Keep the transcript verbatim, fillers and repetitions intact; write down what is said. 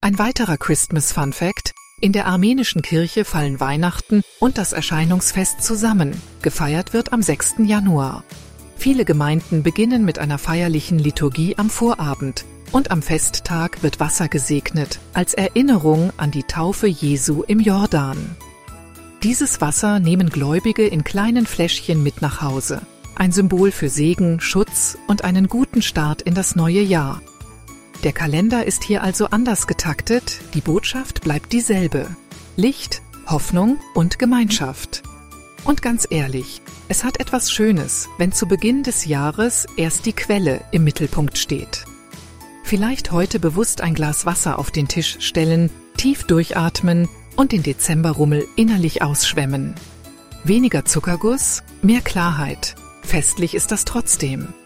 Ein weiterer Christmas Fun Fact: In der armenischen Kirche fallen Weihnachten und das Erscheinungsfest zusammen. Gefeiert wird am sechsten Januar. Viele Gemeinden beginnen mit einer feierlichen Liturgie am Vorabend und am Festtag wird Wasser gesegnet, als Erinnerung an die Taufe Jesu im Jordan. Dieses Wasser nehmen Gläubige in kleinen Fläschchen mit nach Hause. Ein Symbol für Segen, Schutz und einen guten Start in das neue Jahr. Der Kalender ist hier also anders getaktet, die Botschaft bleibt dieselbe. Licht, Hoffnung und Gemeinschaft. Und ganz ehrlich, es hat etwas Schönes, wenn zu Beginn des Jahres erst die Quelle im Mittelpunkt steht. Vielleicht heute bewusst ein Glas Wasser auf den Tisch stellen, tief durchatmen und den Dezemberrummel innerlich ausschwemmen. Weniger Zuckerguss, mehr Klarheit. Festlich ist das trotzdem.